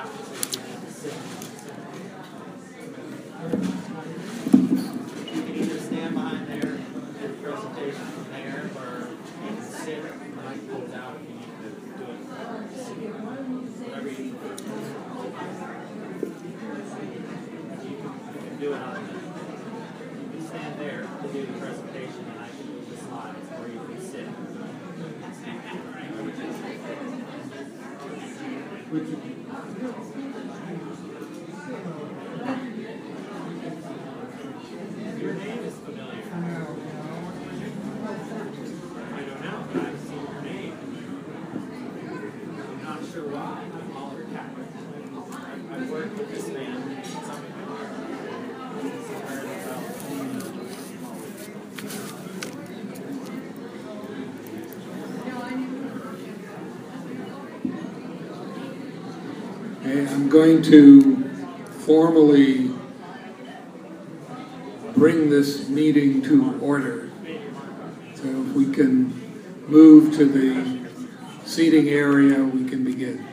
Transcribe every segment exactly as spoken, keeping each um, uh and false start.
can either stand behind there and do the presentation from there, or you can sit and I can pull it out if you need to do it. Whatever you prefer. You can, you can do it on the, you can stand there to do the presentation and I can move the slides, or you can sit. Your name is familiar. I don't know, but I've seen your name. I'm not sure why. I'm Oliver Catlett. I've, I've worked with this man some of my work. Okay, I'm going to formally bring this meeting to order. So if we can move to the seating area, we can begin.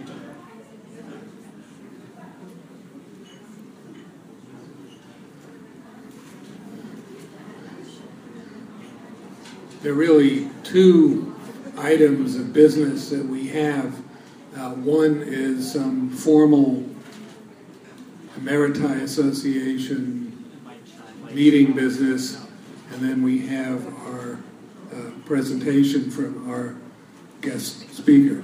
There are really two items of business that we have. Uh, one is some formal Emeriti Association meeting business, and then we have our uh, presentation from our guest speaker.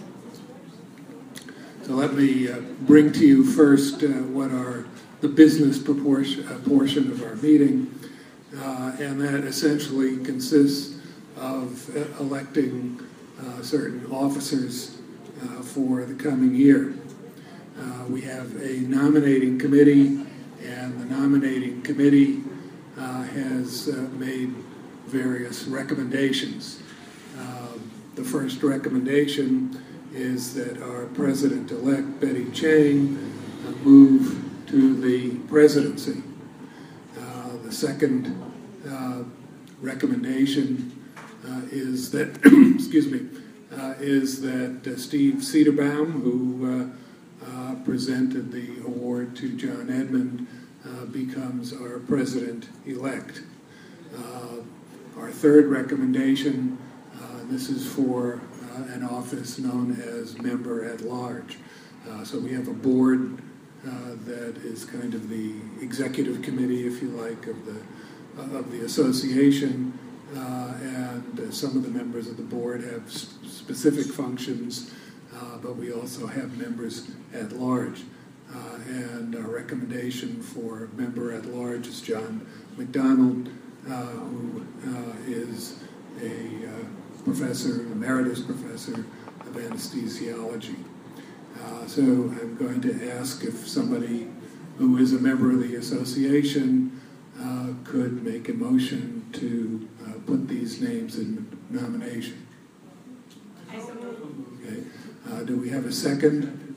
So let me uh, bring to you first uh, what are the business proportion, uh, portion of our meeting, uh, and that essentially consists of uh, electing uh, certain officers uh, for the coming year. Uh, we have a nominating committee, and the nominating committee uh, has uh, made various recommendations. Uh, the first recommendation is that our president-elect, Betty Chang, uh, move to the presidency. Uh, the second uh, recommendation uh, is that, excuse me, uh, is that uh, Steve Cederbaum, who uh, uh, presented the award to John Edmund, uh, becomes our president-elect. Uh, our third recommendation, uh, this is for uh, an office known as member at large. Uh, so we have a board uh, that is kind of the executive committee, if you like, of the uh, of the association, uh, and uh, some of the members of the board have s- specific functions, uh, but we also have members at large. Uh, and our recommendation for member at large is John McDonald, uh, who uh, is a uh, professor, emeritus professor of anesthesiology. Uh, so I'm going to ask if somebody who is a member of the association uh, could make a motion to uh, put these names in nomination. Okay. Uh, do we have a second?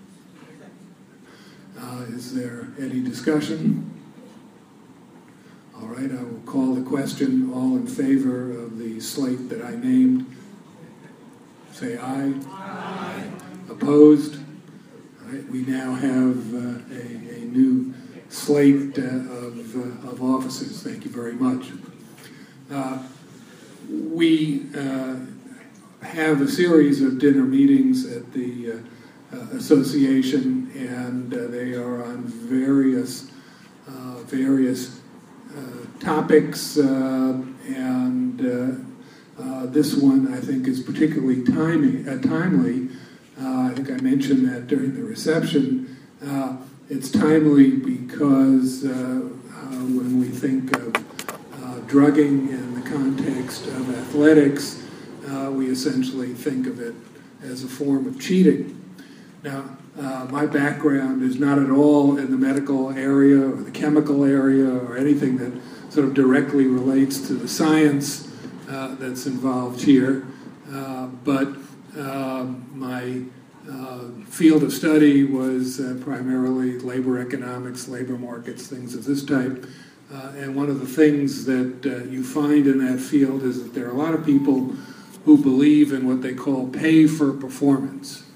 Uh, is there any discussion? All right, I will call the question. All in favor of the slate that I named, say aye. Aye. Opposed? All right, we now have uh, a, a new slate uh, of, uh, of officers. Thank you very much. Uh, we uh, have a series of dinner meetings at the uh, uh, association, and uh, they are on various uh, various uh, topics, uh, and uh, uh, this one I think is particularly timely. Uh, timely. Uh, I think I mentioned that during the reception. Uh, it's timely because uh, uh, when we think of uh, drugging in the context of athletics, uh, we essentially think of it as a form of cheating. Now, uh, my background is not at all in the medical area or the chemical area or anything that sort of directly relates to the science uh, that's involved here, uh, but uh, my uh, field of study was uh, primarily labor economics, labor markets, things of this type. Uh, and one of the things that uh, you find in that field is that there are a lot of people who believe in what they call pay for performance.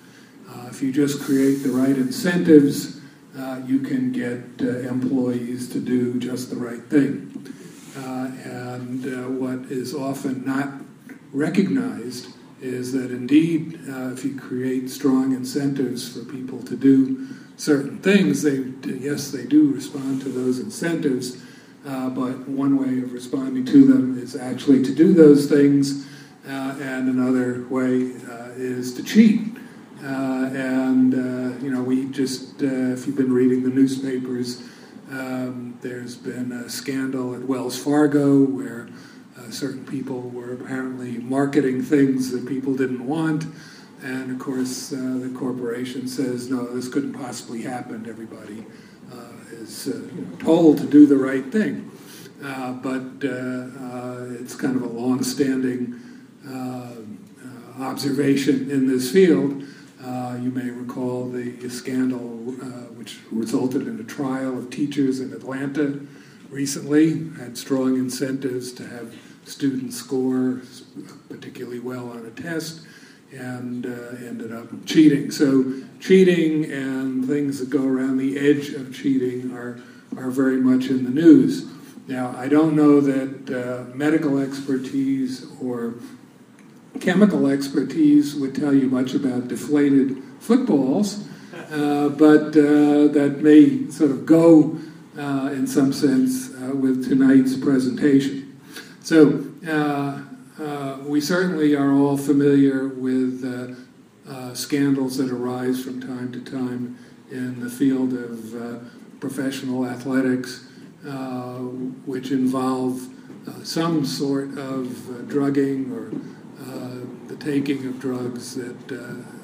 Uh, if you just create the right incentives, uh, you can get uh, employees to do just the right thing. Uh, and uh, what is often not recognized is that indeed, uh, if you create strong incentives for people to do certain things, they yes, they do respond to those incentives, uh, but one way of responding to them is actually to do those things, uh, and another way uh, is to cheat. Uh, and, uh, you know, we just, uh, if you've been reading the newspapers, um, there's been a scandal at Wells Fargo where uh, certain people were apparently marketing things that people didn't want. And, of course, uh, the corporation says, no, this couldn't possibly happen. Everybody uh, is uh, you know, told to do the right thing. Uh, but uh, uh, it's kind of a long-standing uh, uh, observation in this field. Uh, you may recall the scandal uh, which resulted in a trial of teachers in Atlanta recently, had strong incentives to have students score particularly well on a test, and uh, ended up cheating. So cheating and things that go around the edge of cheating are, are very much in the news. Now, I don't know that uh, medical expertise or chemical expertise would tell you much about deflated footballs, uh, but uh, that may sort of go, uh, in some sense, uh, with tonight's presentation. So uh, uh, we certainly are all familiar with uh, uh, scandals that arise from time to time in the field of uh, professional athletics, uh, which involve uh, some sort of uh, drugging or Uh, the taking of drugs that uh,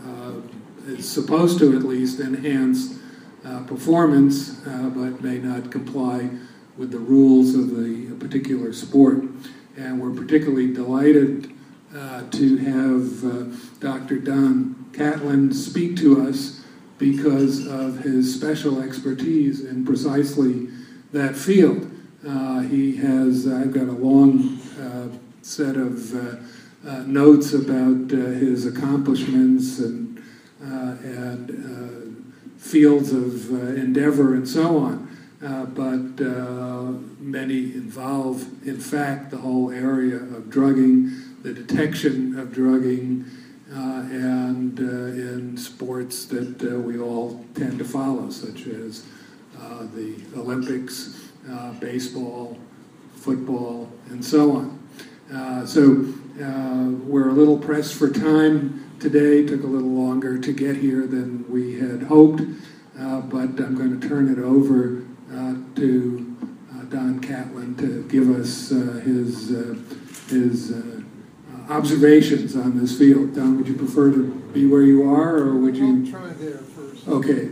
uh, is supposed to at least enhance uh, performance, uh, but may not comply with the rules of the particular sport. And we're particularly delighted uh, to have uh, Doctor Don Catlin speak to us because of his special expertise in precisely that field. Uh, he has, I've got a long uh, set of uh, Uh, notes about uh, his accomplishments and uh, and uh, fields of uh, endeavor and so on, uh, but uh, many involve, in fact, the whole area of drugging, the detection of drugging, uh, and uh, in sports that uh, we all tend to follow, such as uh, the Olympics, uh, baseball, football, and so on. Uh, so uh, we're a little pressed for time today. Took a little longer to get here than we had hoped, uh, but I'm going to turn it over uh, to uh, Don Catlin to give us uh, his uh, his uh, observations on this field. Don, would you prefer to be where you are, or would you? I'll try there first. Okay.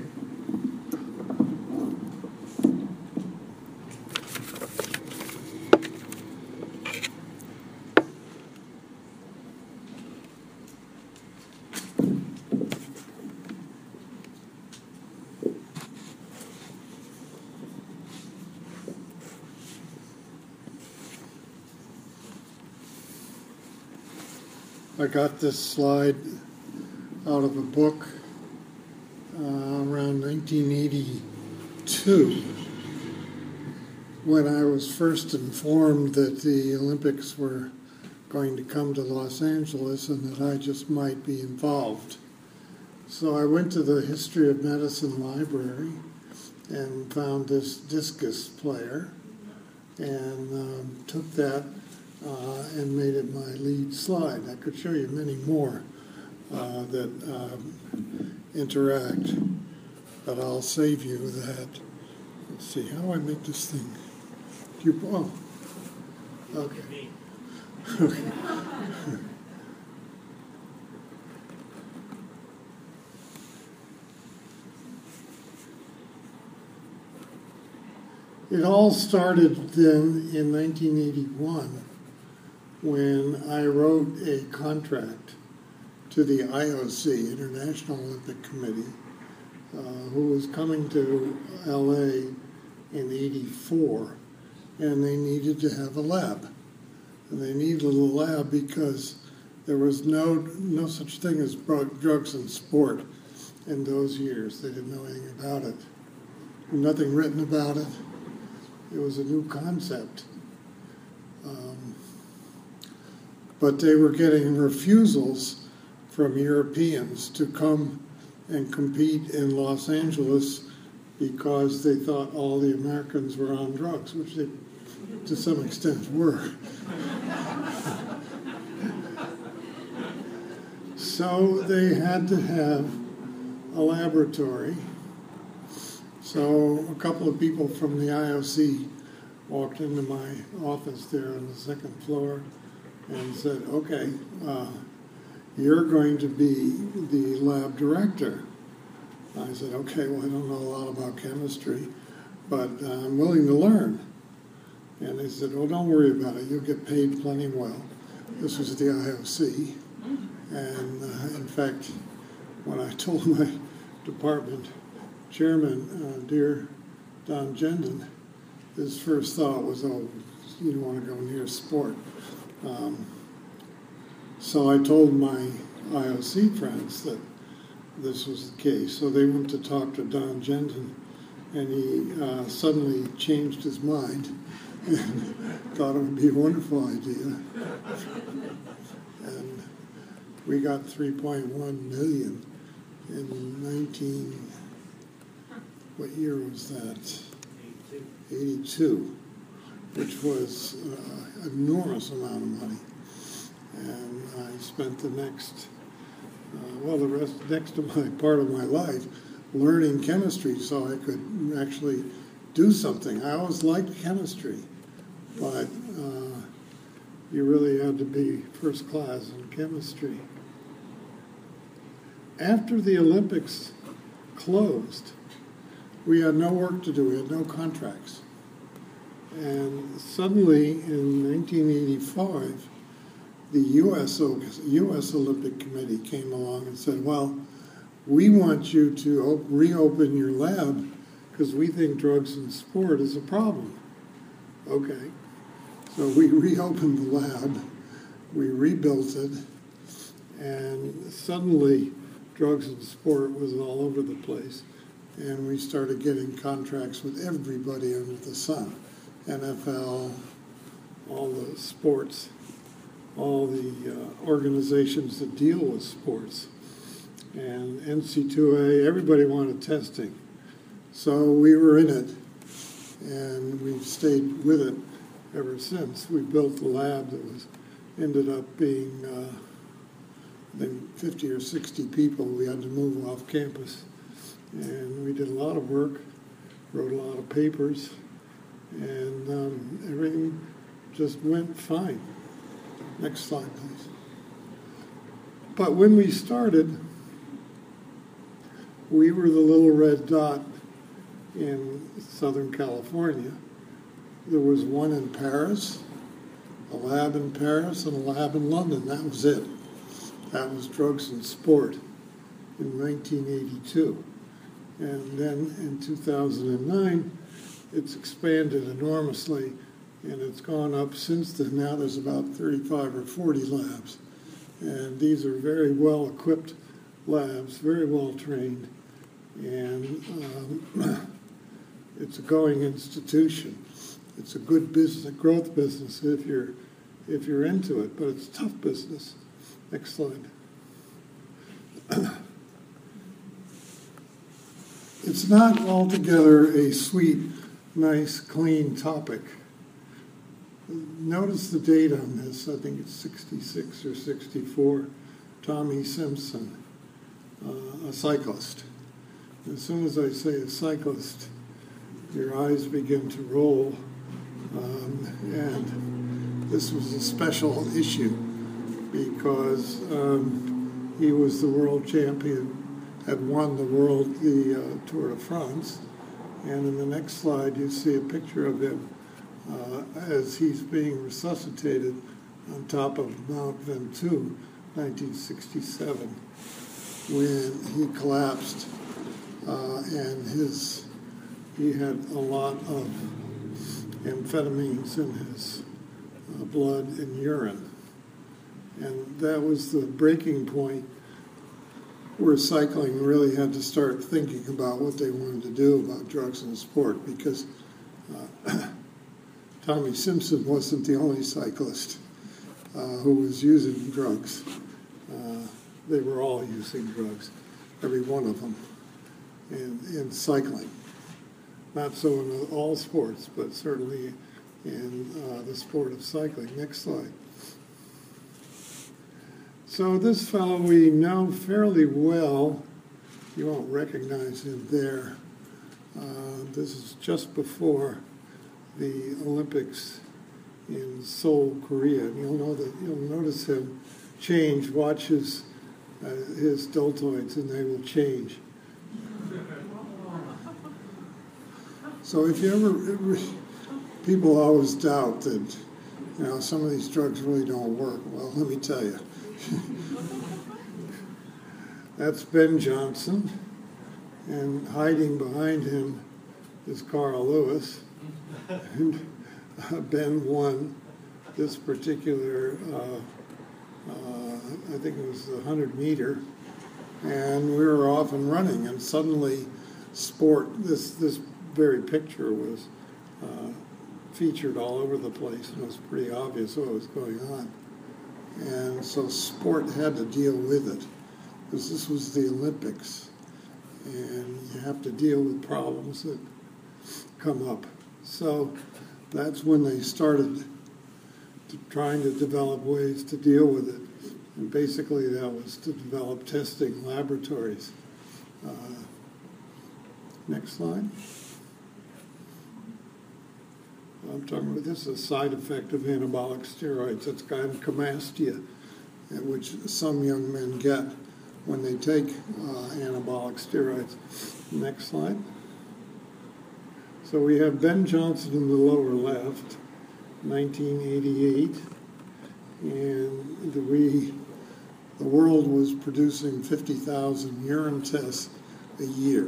I got this slide out of a book uh, around nineteen eighty-two when I was first informed that the Olympics were going to come to Los Angeles and that I just might be involved. So I went to the History of Medicine library and found this discus player and um, took that Uh, and made it my lead slide. I could show you many more uh, that um, interact, but I'll save you that. Let's see, how do I make this thing? Do you, oh, okay. Okay. It all started then in nineteen eighty-one. When I wrote a contract to the I O C, International Olympic Committee, uh, who was coming to L A in eighty-four, and they needed to have a lab. And they needed a lab because there was no no such thing as drugs in sport in those years. They didn't know anything about it. Nothing written about it. It was a new concept. Um, but they were getting refusals from Europeans to come and compete in Los Angeles because they thought all the Americans were on drugs, which they, to some extent, were. So they had to have a laboratory. So a couple of people from the I O C walked into my office there on the second floor and said, okay, uh, you're going to be the lab director. I said, okay, well, I don't know a lot about chemistry, but uh, I'm willing to learn. And they said, well, don't worry about it. You'll get paid plenty well. This was the I O C. And uh, in fact, when I told my department chairman, uh, dear Don Gendon, his first thought was, oh, you don't want to go near sport. Um, so I told my I O C friends that this was the case. So they went to talk to Don Gendon, and he uh, suddenly changed his mind and thought it would be a wonderful idea. And we got three point one million in nineteen, what year was that? eighty-two, which was an enormous amount of money. And I spent the next, uh, well, the rest, next of my part of my life learning chemistry so I could actually do something. I always liked chemistry, but uh, you really had to be first class in chemistry. After the Olympics closed, we had no work to do. We had no contracts. And suddenly, in nineteen eighty-five, the U S U S Olympic Committee came along and said, well, we want you to op- reopen your lab because we think drugs in sport is a problem. Okay. So we reopened the lab, we rebuilt it, and suddenly drugs in sport was all over the place. And we started getting contracts with everybody under the sun. N F L, all the sports, all the uh, organizations that deal with sports, and N C double A, everybody wanted testing. So we were in it, and we've stayed with it ever since. We built a lab that was ended up being, uh, I think, fifty or sixty people. We had to move off campus. And we did a lot of work, wrote a lot of papers, and um, everything just went fine. Next slide, please. But when we started, we were the little red dot in Southern California. There was one in Paris, a lab in Paris, and a lab in London. That was it. That was drugs and sport in nineteen eighty-two. And then in two thousand nine, it's expanded enormously, and it's gone up since then. Now there's about thirty-five or forty labs. And these are very well-equipped labs, very well-trained, and um, it's a going institution. It's a good business, a growth business if you're, if you're into it, but it's tough business. Next slide. It's not altogether a sweet, nice, clean topic. Notice the date on this. I think it's sixty-six or sixty-four. Tommy Simpson, uh, a cyclist. As soon as I say a cyclist, your eyes begin to roll. Um, and this was a special issue because um, he was the world champion, had won the world, the uh, Tour de France. And in the next slide, you see a picture of him uh, as he's being resuscitated on top of Mount Ventoux, nineteen sixty-seven, when he collapsed uh, and his he had a lot of amphetamines in his uh, blood and urine. And that was the breaking point where cycling really had to start thinking about what they wanted to do about drugs in sport, because uh, Tommy Simpson wasn't the only cyclist uh, who was using drugs. Uh, they were all using drugs, every one of them, in, in cycling. Not so in all sports, but certainly in uh, the sport of cycling. Next slide. So this fellow we know fairly well. You won't recognize him there. Uh, this is just before the Olympics in Seoul, Korea. And you'll know that you'll notice him change. Watch his uh, his deltoids, and they will change. So if you ever, people always doubt that, you know, some of these drugs really don't work. Well, let me tell you. That's Ben Johnson, and hiding behind him is Carl Lewis. And uh, Ben won this particular, uh, uh, I think it was the hundred meter, and we were off and running, and suddenly sport, this, this very picture was uh, featured all over the place, and it was pretty obvious what was going on. And so sport had to deal with it, because this was the Olympics, and you have to deal with problems that come up. So that's when they started to trying to develop ways to deal with it. And basically that was to develop testing laboratories. Uh, next slide. I'm talking about this is a side effect of anabolic steroids. That's gynecomastia, which some young men get when they take uh, anabolic steroids. Next slide. So we have Ben Johnson in the lower left, nineteen eighty-eight, and the, we, the world was producing fifty thousand urine tests a year.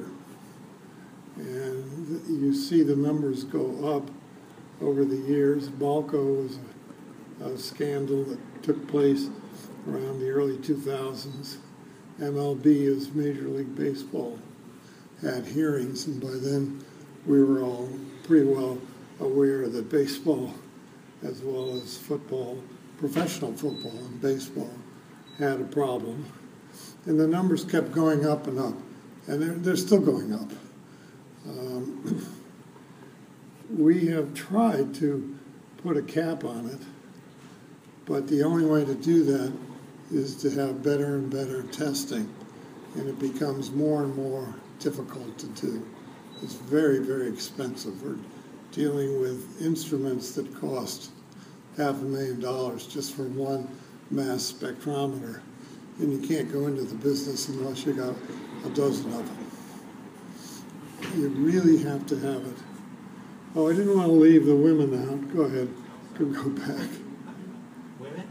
And you see the numbers go up over the years. Balco was a, a scandal that took place around the early two thousands. M L B, as Major League Baseball, had hearings, and by then we were all pretty well aware that baseball, as well as football, professional football and baseball, had a problem. And the numbers kept going up and up, and they're, they're still going up. Um, We have tried to put a cap on it, but the only way to do that is to have better and better testing, and it becomes more and more difficult to do. It's very, very expensive. We're dealing with instruments that cost half a million dollars just for one mass spectrometer, and you can't go into the business unless you got a dozen of them. You really have to have it. Oh, I didn't want to leave the women out. Go ahead. Go, go back. Women?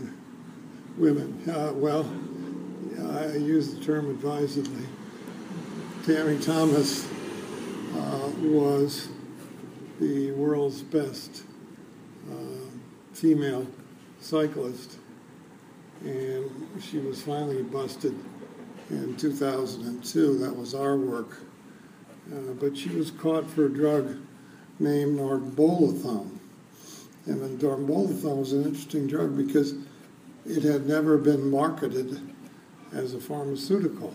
Women. Uh, well, I use the term advisedly. Tammy Thomas uh, was the world's best uh, female cyclist, and she was finally busted in two thousand two. That was our work. Uh, but she was caught for a drug named norbolethone. And the norbolethone was an interesting drug because it had never been marketed as a pharmaceutical.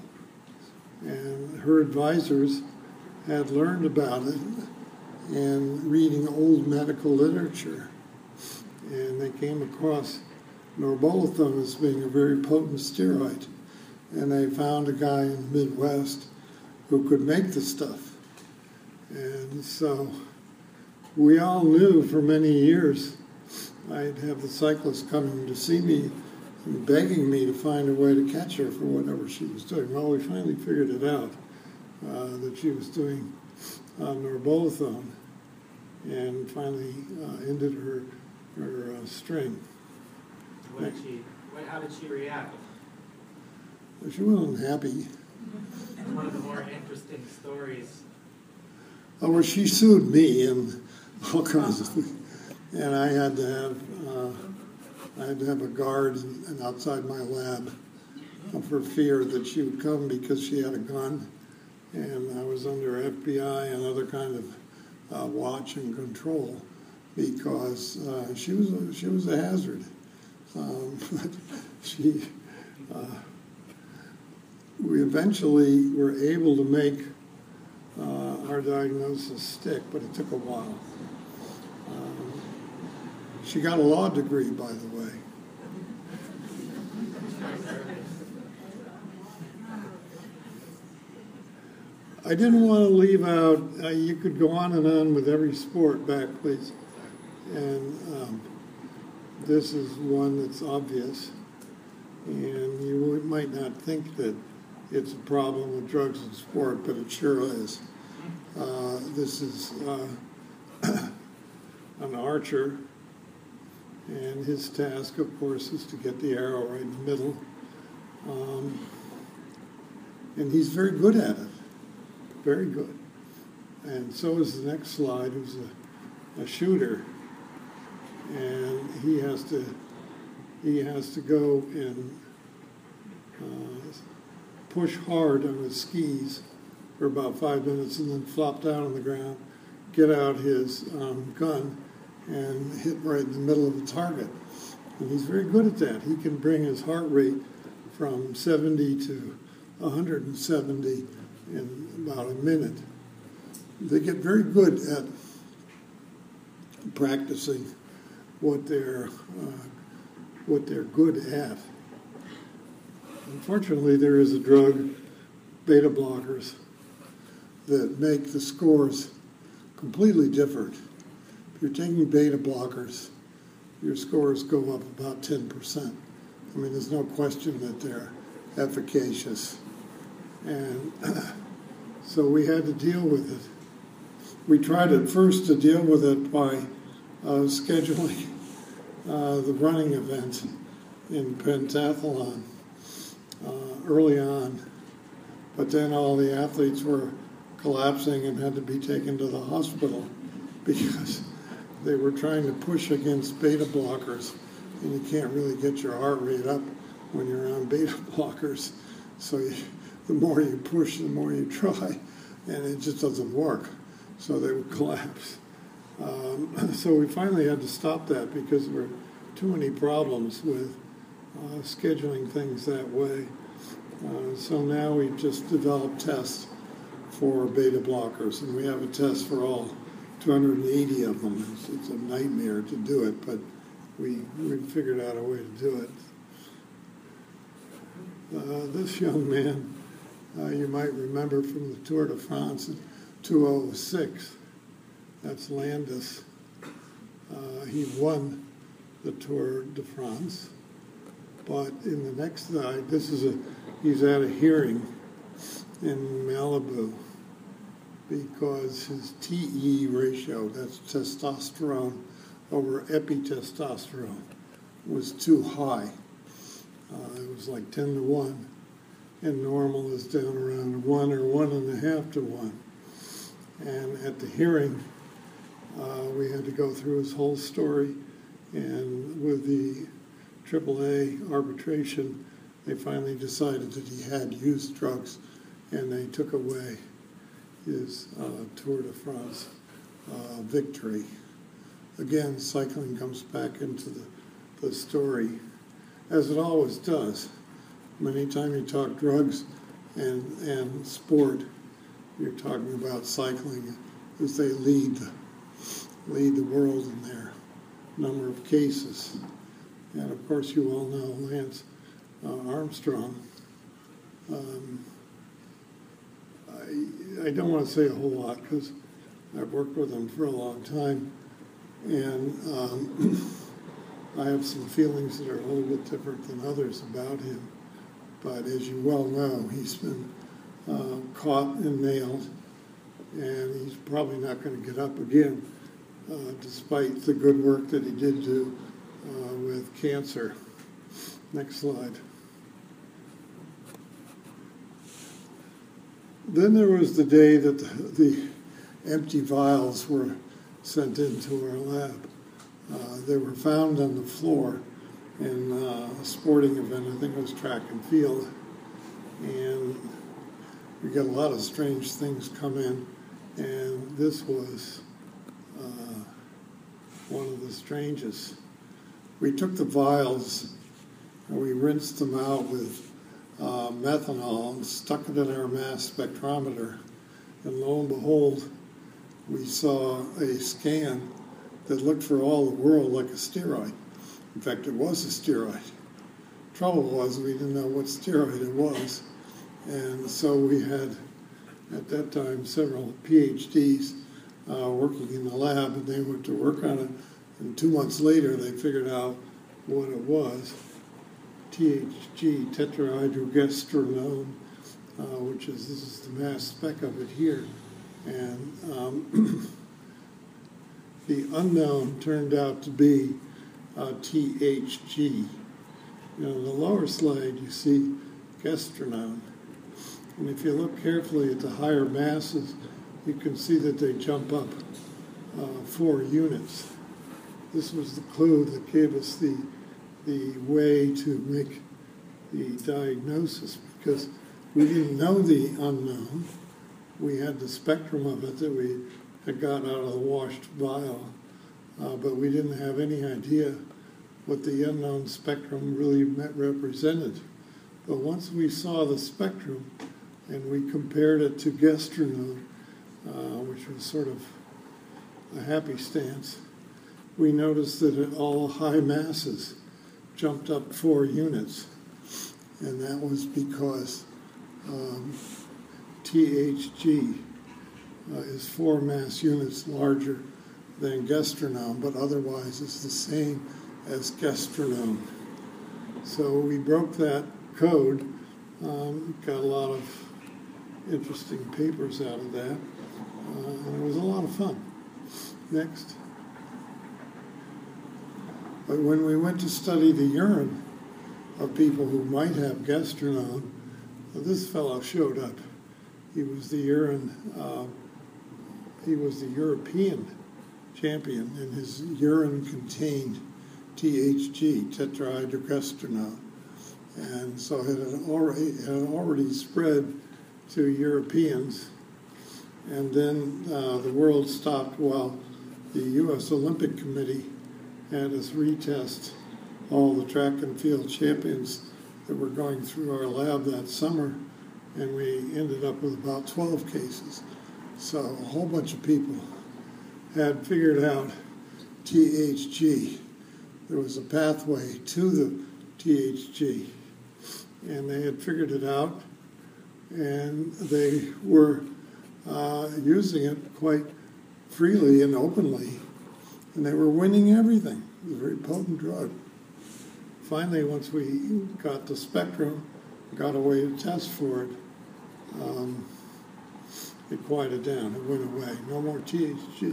And her advisors had learned about it and reading old medical literature. And they came across norbolethone as being a very potent steroid. And they found a guy in the Midwest who could make the stuff. And so we all knew for many years I'd have the cyclists coming to see me and begging me to find a way to catch her for whatever she was doing. Well, we finally figured it out, uh, that she was doing uh, norbolethone, and finally uh, ended her, her uh, string. What did she, what, how did she react? She wasn't happy. One of the more interesting stories. Oh, well, she sued me and all kinds of things. And I had to have, uh, I had to have a guard and outside my lab for fear that she would come because she had a gun, and I was under F B I and other kind of uh, watch and control because uh, she was a, she was a hazard. Um, but she, uh, we eventually were able to make uh, our diagnosis stick, but it took a while. Um, she got a law degree, by the way. I didn't want to leave out, uh, you could go on and on with every sport. Back, please. And um, this is one that's obvious. And you might not think that it's a problem with drugs in sport, but it sure is. Uh, this is uh, an archer, and his task, of course, is to get the arrow right in the middle. Um, and he's very good at it. Very good. And so is the next slide, who's a, a shooter. And he has to he has to go and uh, push hard on his skis for about five minutes and then flop down on the ground, get out his um, gun, and hit right in the middle of the target. And he's very good at that. He can bring his heart rate from seventy to one hundred seventy in about a minute. They get very good at practicing what they're uh, what they're good at. Unfortunately, there is a drug, beta blockers, that make the scores completely different. If you're taking beta blockers, your scores go up about ten percent. I mean, there's no question that they're efficacious. And so we had to deal with it. We tried at first to deal with it by uh, scheduling uh, the running event in pentathlon uh, early on. But then all the athletes were collapsing and had to be taken to the hospital because they were trying to push against beta blockers, and you can't really get your heart rate up when you're on beta blockers. So you, the more you push, the more you try, and it just doesn't work. So they would collapse. Um, so we finally had to stop that because there were too many problems with uh, scheduling things that way. Uh, so now we've just developed tests for beta blockers, and we have a test for all two hundred eighty of them. It's, it's a nightmare to do it, but we we figured out a way to do it. Uh, this young man, uh, you might remember from the Tour de France in two thousand six. That's Landis. Uh, he won the Tour de France, but in the next slide, this is a he's at a hearing in Malibu because his T E ratio, that's testosterone over epitestosterone, was too high. Uh, it was like ten to one, and normal is down around one or one and a half to one. And at the hearing, uh, we had to go through his whole story, and with the triple A arbitration, they finally decided that he had used drugs, and they took away his uh, Tour de France uh, victory. Again, cycling comes back into the, the story, as it always does. Anytime you talk drugs and, and sport, you're talking about cycling, as they lead, lead the world in their number of cases. And of course, you all know Lance uh, Armstrong. Um, I, I don't want to say a whole lot because I've worked with him for a long time, and um, I have some feelings that are a little bit different than others about him. But as you well know, he's been uh, caught and nailed, and he's probably not going to get up again, uh, despite the good work that he did do uh, with cancer. Next slide. Then there was the day that the, the empty vials were sent into our lab. Uh, they were found on the floor in uh, a sporting event. I think it was track and field. And we got a lot of strange things come in. And this was uh, one of the strangest. We took the vials and we rinsed them out with uh, methanol and stuck it in our mass spectrometer. And lo and behold, we saw a scan that looked for all the world like a steroid. In fact, it was a steroid. Trouble was we didn't know what steroid it was. And so we had, at that time, several P H Ds uh, working in the lab, and they went to work on it. And two months later, they figured out what it was. T H G, tetrahydrogestrinone, uh, which is, this is the mass spec of it here. And um, the unknown turned out to be uh, T H G. You know, in the lower slide, you see gestrinone. And if you look carefully at the higher masses, you can see that they jump up uh, four units. This was the clue that gave us the, the way to make the diagnosis, because we didn't know the unknown. We had the spectrum of it that we had got out of the washed vial, uh, but we didn't have any idea what the unknown spectrum really met, represented. But once we saw the spectrum and we compared it to gestrinone, uh, which was sort of a happy stance, we noticed that at all high masses jumped up four units. And that was because um, T H G uh, is four mass units larger than gestrinone, but otherwise it's the same as gestrinone. So we broke that code, um, got a lot of interesting papers out of that, uh, and it was a lot of fun. Next. But when we went to study the urine of people who might have gestrinone, this fellow showed up. He was the urine, uh, he was the European champion, and his urine contained T H G, tetrahydrogestrinone. And so it had already, it had already spread to Europeans. And then uh, the world stopped while the U S Olympic Committee had us retest all the track and field champions that were going through our lab that summer, and we ended up with about twelve cases. So a whole bunch of people had figured out T H G. There was a pathway to the T H G, and they had figured it out, and they were uh, using it quite freely and openly, and they were winning everything. It was a very potent drug. Finally, once we got the spectrum, got a way to test for it, um, it quieted down. It went away. No more T H G.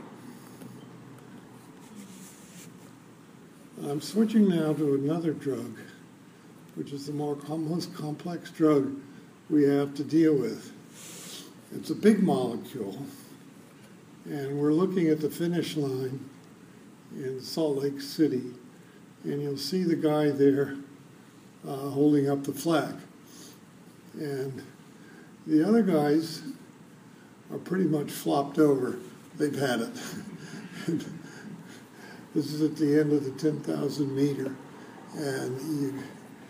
I'm switching now to another drug, which is the more com- most complex drug we have to deal with. It's a big molecule, and we're looking at the finish line in Salt Lake City, and you'll see the guy there uh, holding up the flag. And the other guys are pretty much flopped over. They've had it. This is at the end of the ten thousand meter, and you,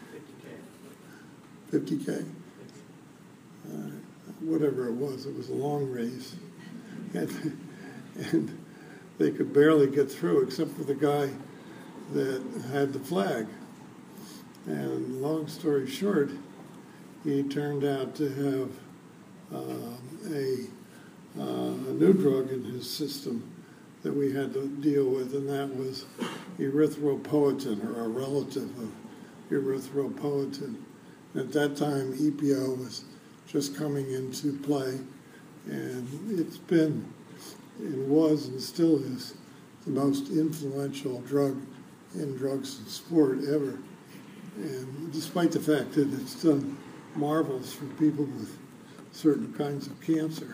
fifty K, uh, whatever it was, it was a long race. And, and they could barely get through except for the guy that had the flag. And long story short, he turned out to have uh, a, uh, a new drug in his system that we had to deal with, and that was erythropoietin, or a relative of erythropoietin. At that time, E P O was just coming into play, and it's been, it was and still is, the most influential drug in drugs and sport ever. And despite the fact that it's done marvels for people with certain kinds of cancer.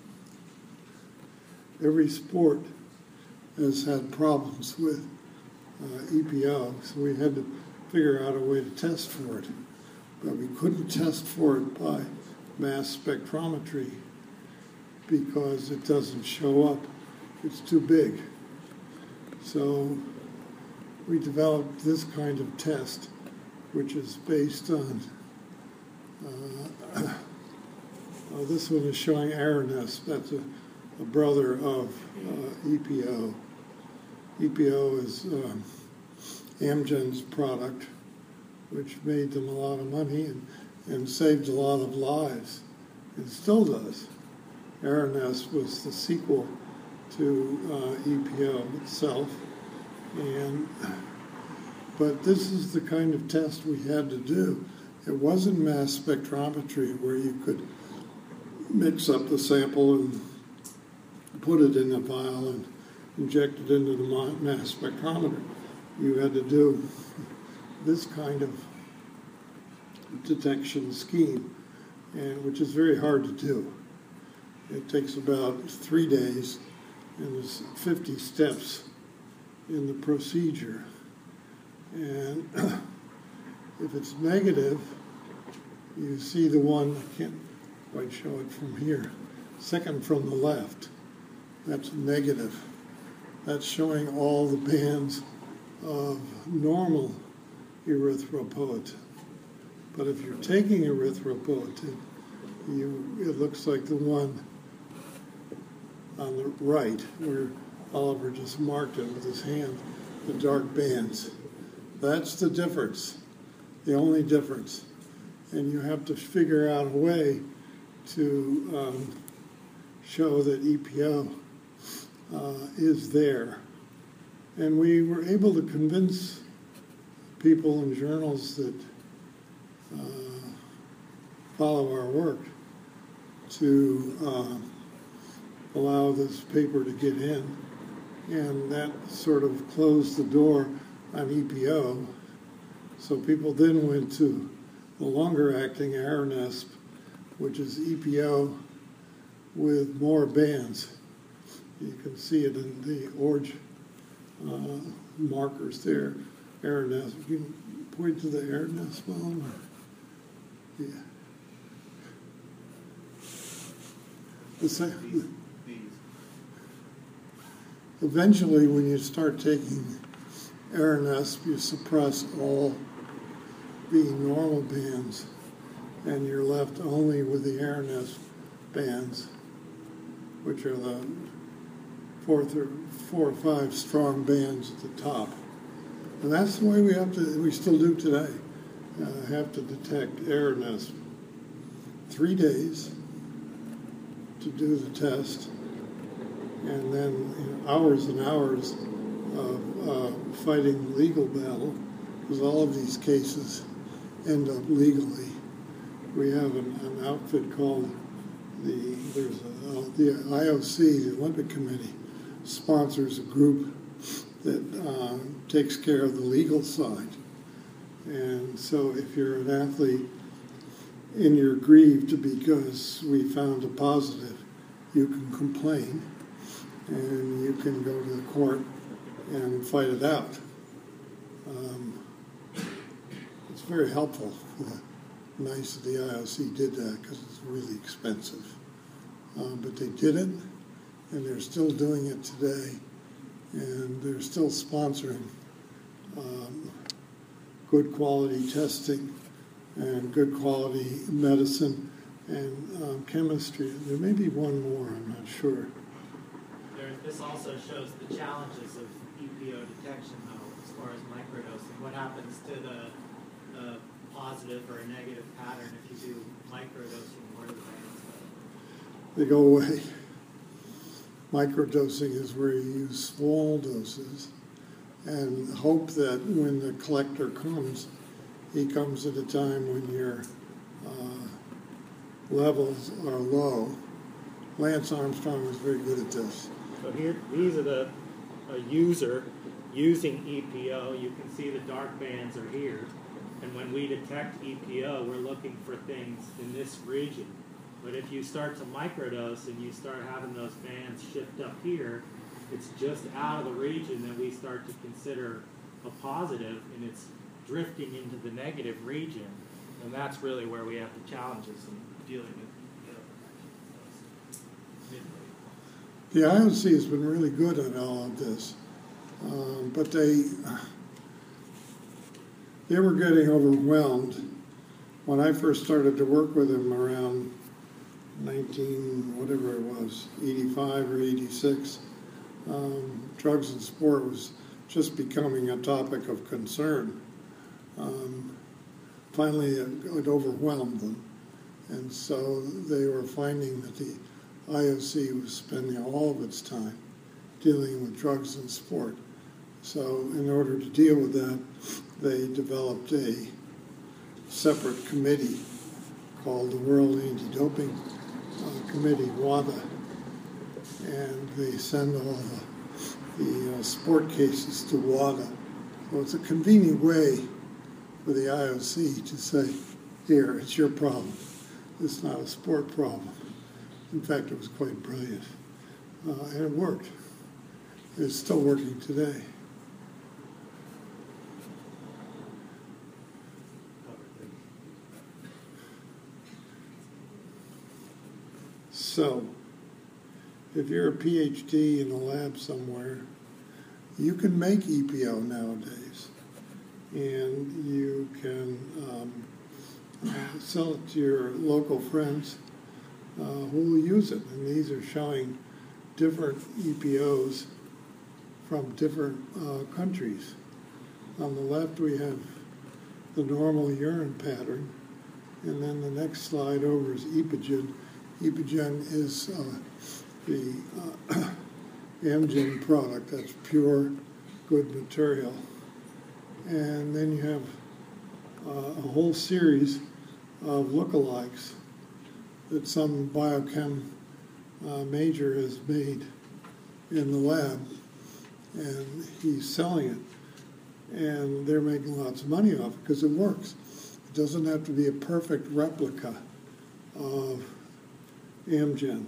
Every sport has had problems with uh, E P O, so we had to figure out a way to test for it. But we couldn't test for it by mass spectrometry because it doesn't show up. It's too big. So we developed this kind of test, which is based on, uh, oh, this one is showing Aranesp. That's a, a brother of uh, E P O. E P O is uh, Amgen's product, which made them a lot of money and, and saved a lot of lives. It still does. Aranesp was the sequel to uh, E P O itself. And, but this is the kind of test we had to do. It wasn't mass spectrometry where you could mix up the sample and put it in a vial and inject it into the mass spectrometer. You had to do this kind of detection scheme, and which is very hard to do. It takes about three days, and there's fifty steps in the procedure. And if it's negative, you see the one, I can't quite show it from here, second from the left. That's negative. That's showing all the bands of normal erythropoietin. But if you're taking erythropoietin, you, it looks like the one on the right, where Oliver just marked it with his hand, the dark bands. That's the difference, the only difference. And you have to figure out a way to um, show that E P O uh, is there. And we were able to convince people in journals that uh, follow our work to uh, allow this paper to get in. And that sort of closed the door on E P O. So people then went to the longer-acting Aranesp, which is E P O with more bands. You can see it in the orange uh, markers there. Aranesp. You can point to the Aranesp one. Yeah. The second. Eventually, when you start taking Aranesp, you suppress all the normal bands, and you're left only with the Aranesp bands, which are the four, four or five strong bands at the top. And that's the way we have to, we still do today, uh, have to detect Aranesp. Three days to do the test, and then you know, hours and hours of uh, fighting legal battle, because all of these cases end up legally. We have an, an outfit called the, there's a, uh, the I O C, the Olympic Committee, sponsors a group that uh, takes care of the legal side. And so if you're an athlete and you're grieved because we found a positive, you can complain and you can go to the court and fight it out. Um, it's very helpful. Nice that the I O C did that because it's really expensive. Um, but they did it, and they're still doing it today, and they're still sponsoring um, good quality testing and good quality medicine and um, chemistry. There may be one more, I'm not sure. There, this also shows the challenges of E P O detection, though, as far as microdosing. What happens to the uh, positive or a negative pattern if you do microdosing? Where do the bands go? They go away. Microdosing is where you use small doses and hope that when the collector comes, he comes at a time when your uh, levels are low. Lance Armstrong was very good at this. So here, these are the a user using E P O. You can see the dark bands are here. And when we detect E P O, we're looking for things in this region. But if you start to microdose and you start having those bands shift up here, it's just out of the region that we start to consider a positive and it's drifting into the negative region, and that's really where we have the challenges in dealing with the I O C has been really good at all of this, um, but they they were getting overwhelmed when I first started to work with them around nineteen whatever it was, eighty-five or eighty-six. Um, drugs and sport was just becoming a topic of concern. Um, finally, it, it overwhelmed them, and so they were finding that the I O C was spending all of its time dealing with drugs and sport. So in order to deal with that, they developed a separate committee called the World Anti-Doping uh, Committee, WADA, and they send all the, the uh, sport cases to WADA. So it's a convenient way for the I O C to say, here, it's your problem. It's not a sport problem. In fact, it was quite brilliant, uh, and it worked. It's still working today. So, if you're a P H D in a lab somewhere, you can make E P O nowadays, and you can um, sell it to your local friends uh, who will use it. And these are showing different E P Os from different uh, countries. On the left, we have the normal urine pattern, and then the next slide over is Epogen. Epogen is uh, the uh, Amgen product. That's pure, good material. And then you have uh, a whole series of lookalikes that some biochem uh, major has made in the lab, and he's selling it. And they're making lots of money off it because it works. It doesn't have to be a perfect replica of Amgen.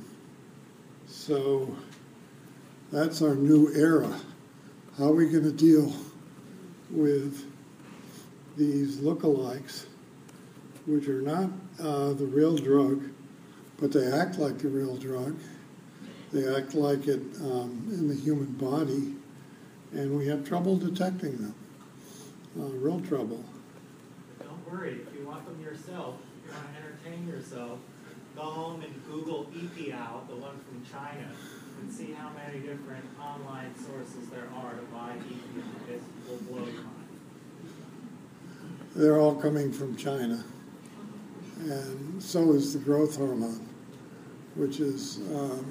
So that's our new era. How are we going to deal with these lookalikes, which are not uh, the real drug, but they act like the real drug. They act like it um, in the human body, and we have trouble detecting them. Uh, real trouble. Don't worry, if you want them yourself, if you want to entertain yourself, go home and Google E P O W, the one from China, and see how many different online sources there are to buy E P O W. It will blow your mind. They're all coming from China. And so is the growth hormone, which is um,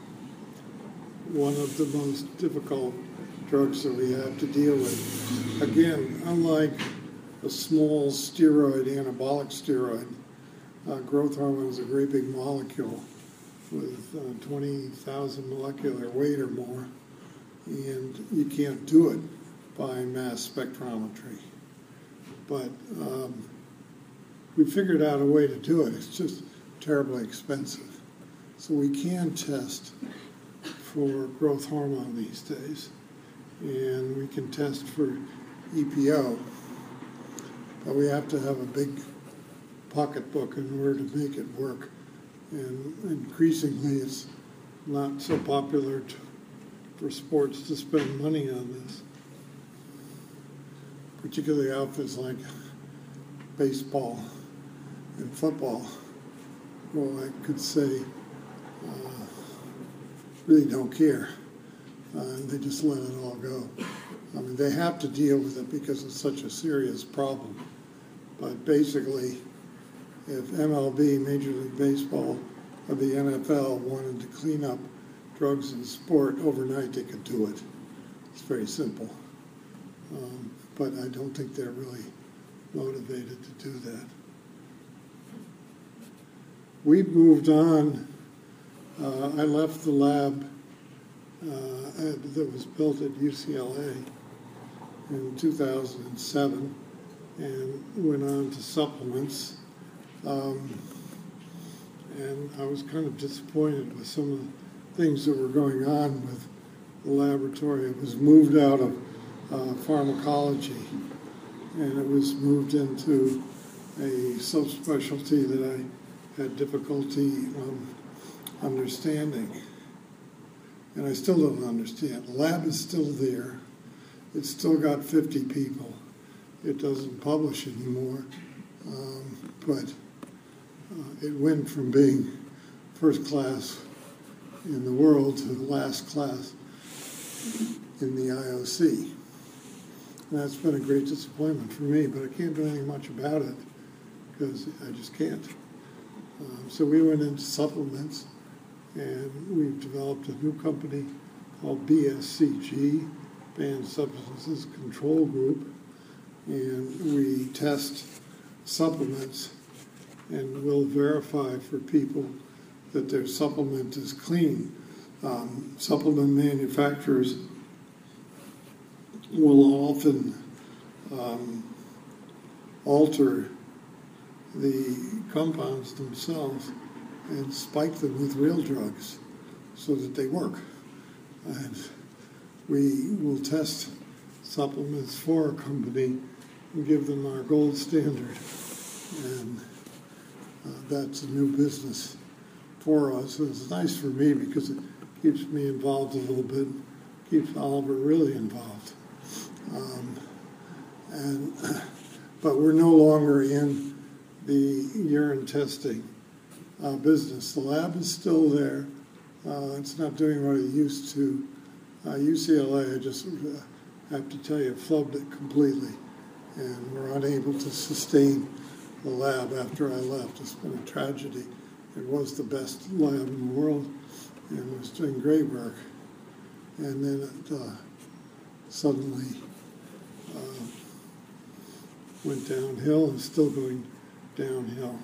one of the most difficult drugs that we have to deal with. Again, unlike a small steroid, anabolic steroid, uh, growth hormone is a great big molecule with uh, twenty thousand molecular weight or more, and you can't do it by mass spectrometry. But um, we figured out a way to do it. It's just terribly expensive. So we can test for growth hormone these days, and we can test for E P O, but we have to have a big pocketbook in order to make it work. And increasingly, it's not so popular to, for sports to spend money on this, particularly outfits like baseball and football. Well, I could say uh, really don't care. Uh, and they just let it all go. I mean, they have to deal with it because it's such a serious problem. But basically, if M L B, Major League Baseball, or the N F L wanted to clean up drugs in sport overnight, they could do it. It's very simple. Um, but I don't think they're really motivated to do that. We've moved on. Uh, I left the lab uh, at, that was built at U C L A in two thousand seven and went on to supplements. Um, and I was kind of disappointed with some of the things that were going on with the laboratory. It was moved out of uh, pharmacology, and it was moved into a subspecialty that I had difficulty um, understanding. And I still don't understand. The lab is still there. It's still got fifty people. It doesn't publish anymore. Um, but uh, it went from being first class in the world to the last class in the I O C. And that's been a great disappointment for me, but I can't do anything much about it because I just can't. Um, so we went into supplements, and we've developed a new company called B S C G, Banned Substances Control Group, and we test supplements and we'll verify for people that their supplement is clean. Um, supplement manufacturers will often um, alter the compounds themselves and spike them with real drugs so that they work. And we will test supplements for a company and give them our gold standard. And uh, that's a new business for us. And it's nice for me because it keeps me involved a little bit, keeps Oliver really involved. Um, and but we're no longer in the urine testing uh, business. The lab is still there. Uh, it's not doing what it used to. Uh, U C L A, I just uh, have to tell you, flubbed it completely. And we're unable to sustain the lab after I left. It's been a tragedy. It was the best lab in the world and was doing great work. And then it uh, suddenly uh, went downhill and still going downhill.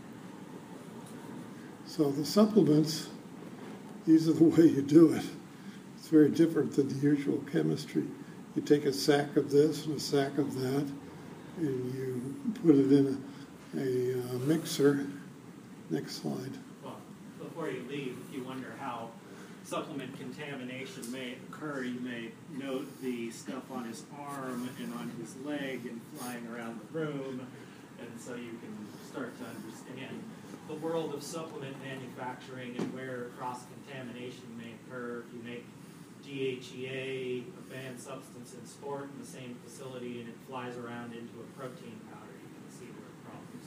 So the supplements, these are the way you do it. It's very different than the usual chemistry. You take a sack of this and a sack of that, and you put it in a, a uh, mixer. Next slide. Well, before you leave, if you wonder how supplement contamination may occur, you may note the stuff on his arm and on his leg and flying around the room, and so you can start to understand the world of supplement manufacturing and where cross-contamination may occur. If you make D H E A, a banned substance in sport, in the same facility, and it flies around into a protein powder, you can see where problems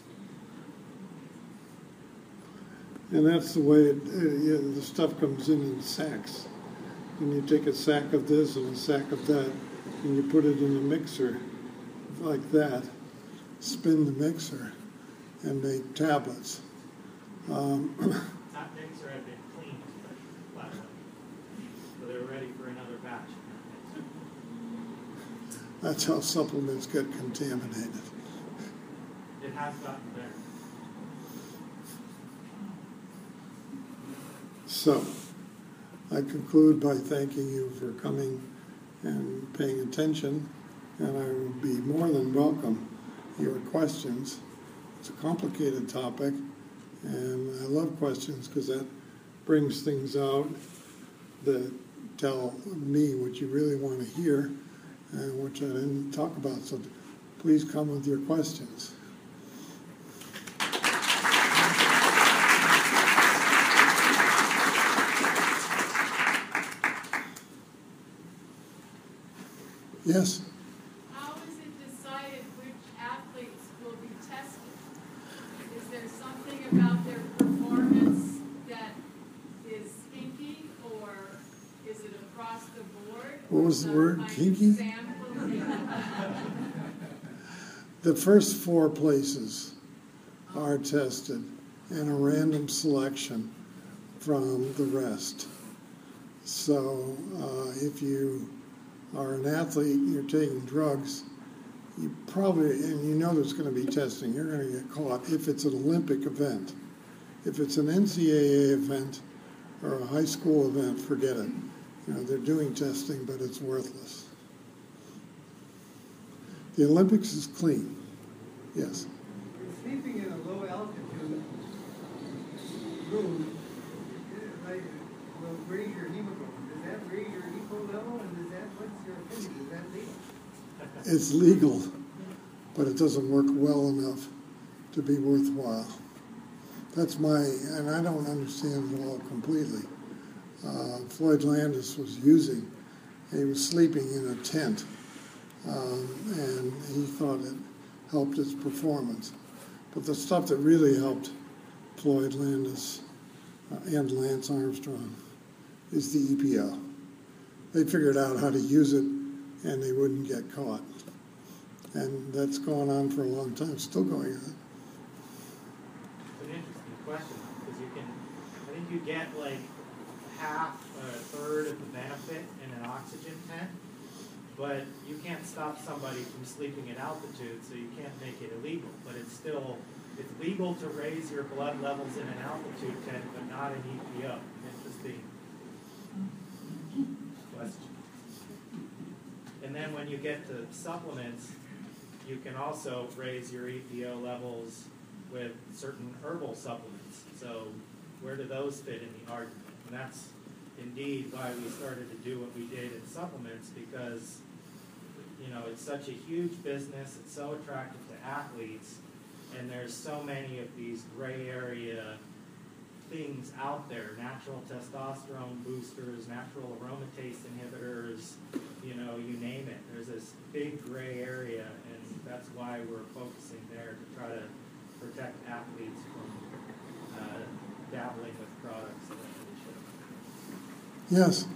are. And that's the way it, uh, yeah, the stuff comes in in sacks. And you take a sack of this and a sack of that, and you put it in a mixer like that, spin the mixer, and make tablets. Um, That mixer had been cleaned last week, so they're ready for another batch. that's how supplements get contaminated. It has gotten better. So, I conclude by thanking you for coming and paying attention, and I will be more than welcome your questions. It's a complicated topic, and I love questions because that brings things out that tell me what you really want to hear and which I didn't talk about. So please come with your questions. Yes? How is it decided which athletes will be tested? Is there something about their performance that is kinky, or is it across the board? What was the word? Some kind of Kinky? sample? The first four places are tested and a random selection from the rest. So uh, if you are an athlete, you're taking drugs, you probably, and you know there's going to be testing, you're going to get caught if it's an Olympic event. If it's an N C A A event or a high school event, forget it. You know, they're doing testing, but it's worthless. The Olympics is clean. Yes. You're sleeping in a low altitude room, it, like, will raise your hemoglobin. Does that raise your eco level, and is that, what's your opinion, is that legal? It's legal, but it doesn't work well enough to be worthwhile. That's my, and I don't understand it all completely. Uh, Floyd Landis was using, he was sleeping in a tent, um, and he thought it helped his performance. But the stuff that really helped Floyd Landis uh, and Lance Armstrong is the E P O. They figured out how to use it, and they wouldn't get caught. And that's gone on for a long time, still going on. It's an interesting question, because you can, I think you get like half or a third of the benefit in an oxygen tent, but you can't stop somebody from sleeping at altitude, so you can't make it illegal. But it's still, it's legal to raise your blood levels in an altitude tent, but not an E P O. Interesting question. And then when you get to supplements, you can also raise your E P O levels with certain herbal supplements. So where do those fit in the argument? And that's indeed why we started to do what we did in supplements, because you know it's such a huge business, it's so attractive to athletes, and there's so many of these gray area things out there, natural testosterone boosters, natural aromatase inhibitors, you know, you name it. There's this big gray area, and that's why we're focusing there to try to protect athletes from uh, dabbling with products that they shouldn't. Yes.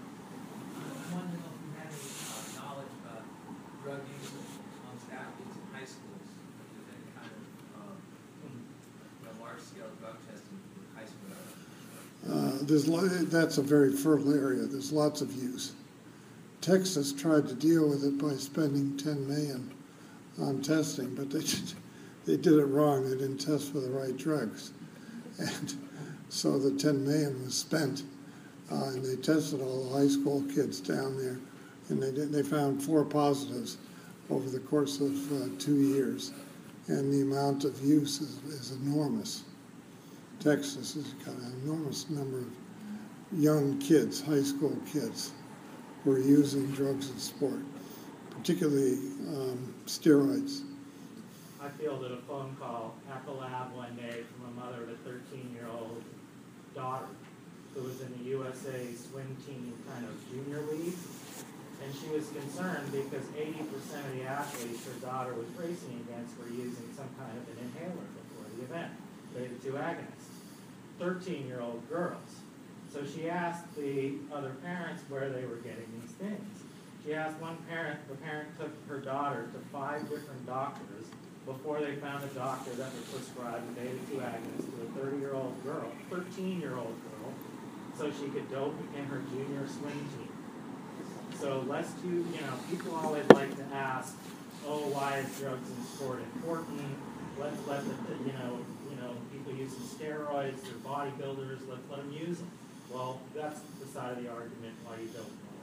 I wanted to know if you had any uh, knowledge about drug use amongst athletes in high schools. If there's any kind of um, you know, large-scale drug testing for high school athletes. Uh, there's lo- that's a very fertile area. There's lots of use. Texas tried to deal with it by spending ten million dollars on testing, but they just, they did it wrong. They didn't test for the right drugs, and so the ten million dollars was spent. Uh, and they tested all the high school kids down there, and they did, they found four positives over the course of uh, two years, and the amount of use is, is enormous. Texas has got an enormous number of young kids, high school kids, who are using drugs in sport, particularly um, steroids. I fielded a phone call at the lab one day from a mother of a thirteen-year-old daughter who was in the U S A swim team kind of junior league. And she was concerned because eighty percent of the athletes her daughter was racing against were using some kind of an inhaler before the event, beta two agonists. thirteen-year-old girls. So she asked the other parents where they were getting these things. She asked one parent, the parent took her daughter to five different doctors before they found a doctor that would prescribe a beta two agonist to a thirty-year-old girl, thirteen-year-old girl, so she could dope in her junior swim team. So let's do, you know, people always like to ask, oh, why is drugs in sport important? Let's let the, you know, you know, people using steroids, they're bodybuilders, let's let them use them. Well, that's the side of the argument why you don't know.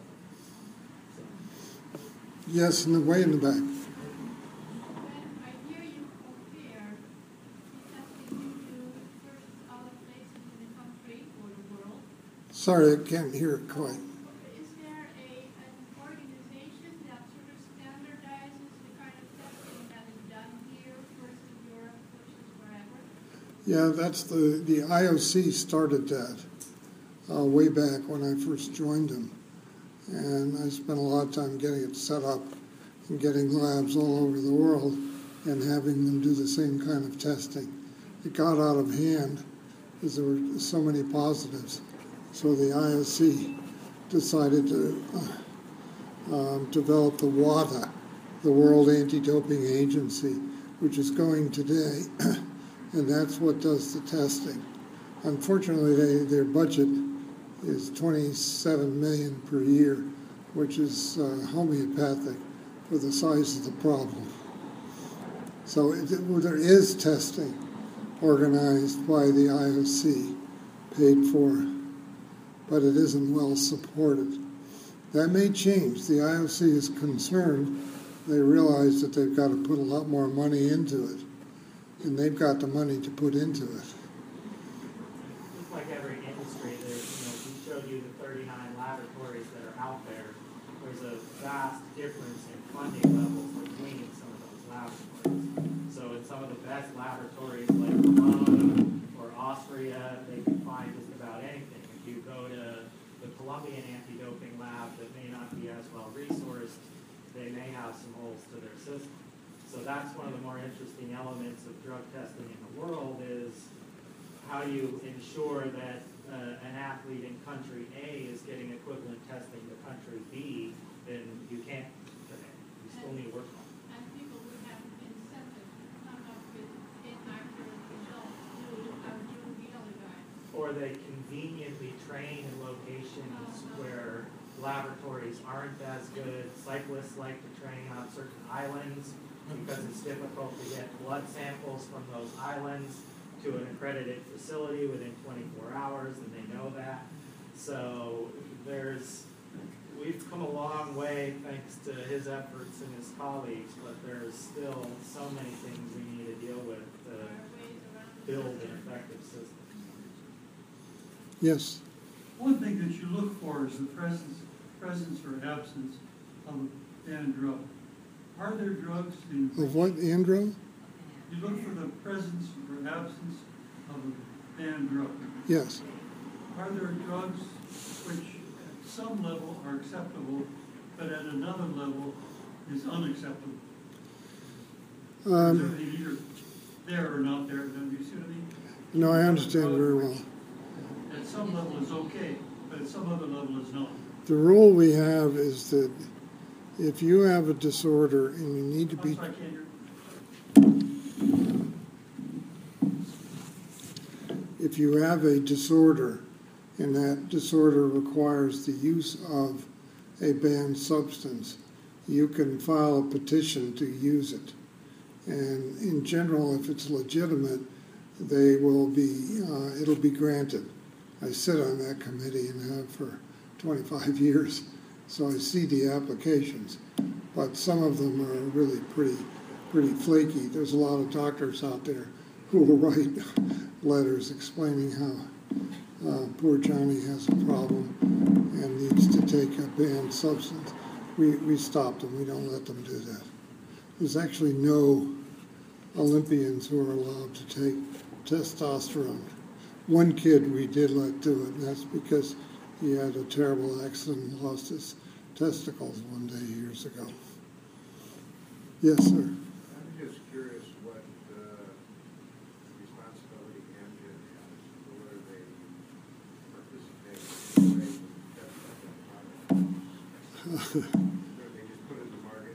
So. Yes, in the way in the back. When I hear you compare testing to first other places in the country or the world, Sorry, I can't hear it quite. is there a, an organization that sort of standardizes the kind of testing that is done here versus Europe versus wherever? Yeah, that's the, the I O C started that uh, way back when I first joined them. And I spent a lot of time getting it set up and getting labs all over the world and having them do the same kind of testing. It got out of hand because there were so many positives. So the I O C decided to uh, um, develop the WADA, the World Anti-Doping Agency, which is going today, and that's what does the testing. Unfortunately, they, their budget is twenty-seven million dollars per year, which is uh, homeopathic for the size of the problem. So it, there is testing organized by the I O C, paid for, but it isn't well supported. That may change. The I O C is concerned. They realize that they've got to put a lot more money into it, and they've got the money to put into it. Just like every industry, there's, you know, we show showed you the thirty-nine laboratories that are out there. There's a vast difference in funding levels between some of those laboratories. So in some of the best laboratories like Cologne or Austria, they can find just about anything. If you go to the Colombian anti-doping lab that may not be as well resourced, they may have some holes to their system. So that's one of the more interesting elements of drug testing in the world is how you ensure that uh, an athlete in country A is getting equivalent testing to country B, then you can't today. You still need to work on it. And people would have incentive to come up with inaccurate results due to our new daily guide. Or they conveniently train in locations where laboratories aren't as good. Cyclists like to train on certain islands because it's difficult to get blood samples from those islands to an accredited facility within twenty-four hours, and they know that. So there's, we've come a long way thanks to his efforts and his colleagues, but there's still so many things we need to deal with to There are ways around it. build an effective system. Yes. One thing that you look for is the presence, presence or absence of a banned drug. Are there drugs in, Of what, Andrew? you look for the presence or absence of a banned drug. Yes. Are there drugs which at some level are acceptable, but at another level is unacceptable? Um, Or is it either there or not there, then you see what I mean? no, I understand very well. At some level is okay, but at some other level is not. The rule we have is that if you have a disorder and you need to I'm be, sorry, I can't hear. if you have a disorder and that disorder requires the use of a banned substance, you can file a petition to use it. And in general, if it's legitimate, they will be, uh, it'll be granted. I sit on that committee and have for twenty-five years, so I see the applications. But some of them are really pretty, pretty flaky. There's a lot of doctors out there who will write letters explaining how uh, poor Johnny has a problem and needs to take a banned substance. We, we stop them. We don't let them do that. There's actually no Olympians who are allowed to take testosterone. One kid we did let do it, and that's because he had a terrible accident and lost his testicles one day years ago. Yes, sir. I'm just curious what uh, responsibility Amgen has for whether they participate in the way test of the product. They just put it in the market,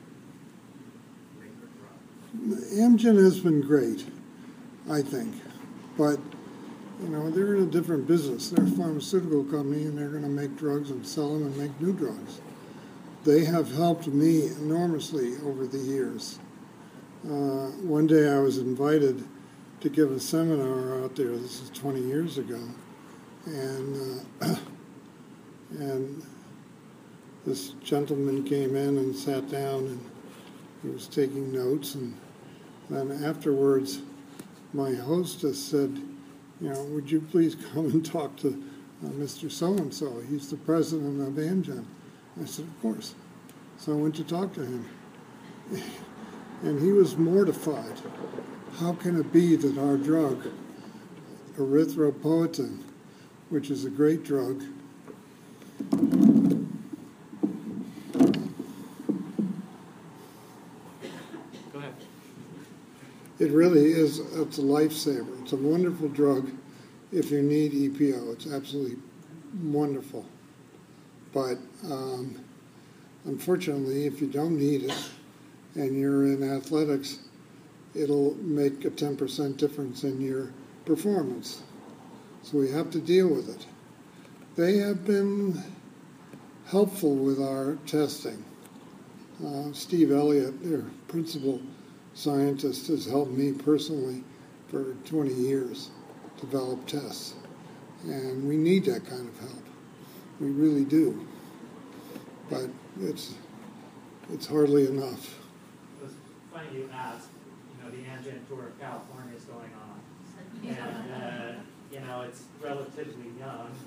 make their product. Amgen has been great, I think, but you know they're in a different business. They're a pharmaceutical company, and they're going to make drugs and sell them and make new drugs. They have helped me enormously over the years. Uh, one day I was invited to give a seminar out there. This is twenty years ago, and uh, and this gentleman came in and sat down, and he was taking notes. And then afterwards, my hostess said, "You know, would you please come and talk to uh, Mister So-and-so? He's the president of Amgen." I said, "Of course." So I went to talk to him. And he was mortified. How can it be that our drug, erythropoietin, which is a great drug, Go ahead. it really is, it's a lifesaver. It's a wonderful drug if you need E P O. It's absolutely wonderful. But um, unfortunately, if you don't need it and you're in athletics, it'll make a ten percent difference in your performance. So we have to deal with it. They have been helpful with our testing. Uh, Steve Elliott, their principal scientist, has helped me personally for twenty years develop tests. And we need that kind of help. We really do. But it's it's hardly enough. It's funny you asked. You know, the Amgen Tour of California is going on, and uh, you know it's relatively young.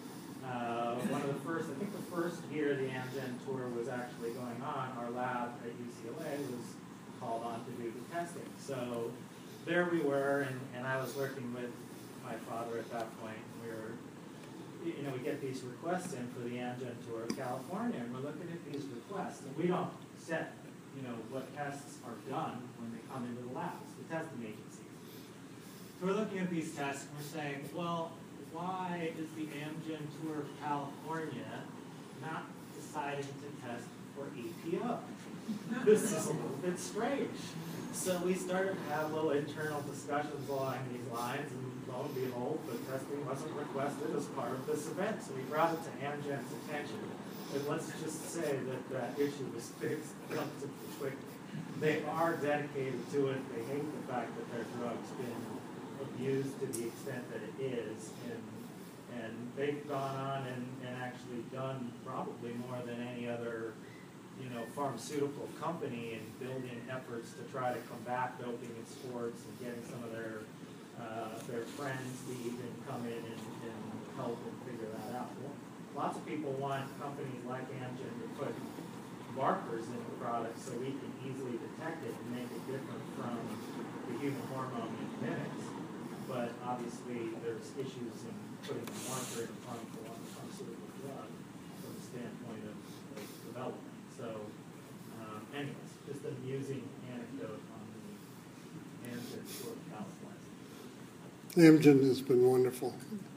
Uh, one of the first, I think the first year the Amgen tour was actually going on, our lab at U C L A was called on to do the testing. So there we were, and, and I was working with my father at that point. We were, you know, we get these requests in for the Amgen tour of California, and we're looking at these requests, and we don't set, you know, what tests are done when they come into the labs, the testing agencies. So we're looking at these tests, and we're saying, well, why is the Amgen tour of California not deciding to test for E P O? This is a little bit strange. So we started to have little internal discussions along these lines, and lo and behold, the testing wasn't requested as part of this event. So we brought it to Amgen's attention. And let's just say that that issue was fixed relatively quickly. They are dedicated to it. They hate the fact that their drug's been abused to the extent that it is. And, and they've gone on and, and actually done probably more than any other, you know, pharmaceutical company in building efforts to try to combat doping in sports and getting some of their uh, their friends to even come in and, and help and figure that out. Well, lots of people want companies like Amgen to put markers in the product so we can easily detect it and make it different from the human hormone in minutes. But obviously, there's issues in putting a marker in front of a pharmaceutical drug from the standpoint of, of development. So, um, anyways, just an amusing anecdote on the Amgen tour of California. Amgen has been wonderful.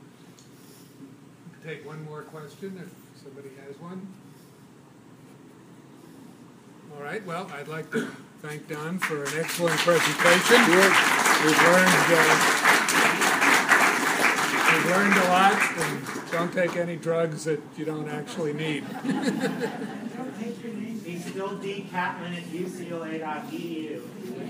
Take one more question if somebody has one. All right, well, I'd like to thank Don for an excellent presentation. We've learned, uh, we've learned a lot, and don't take any drugs that you don't actually need. He's still D. Catlin at U C L A dot E D U.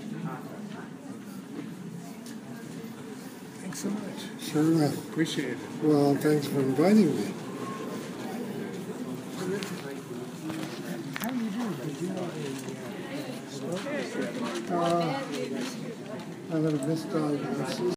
Thanks so much. Sure enough. Appreciate it. Well, thanks for inviting me. Uh, I would have missed all this.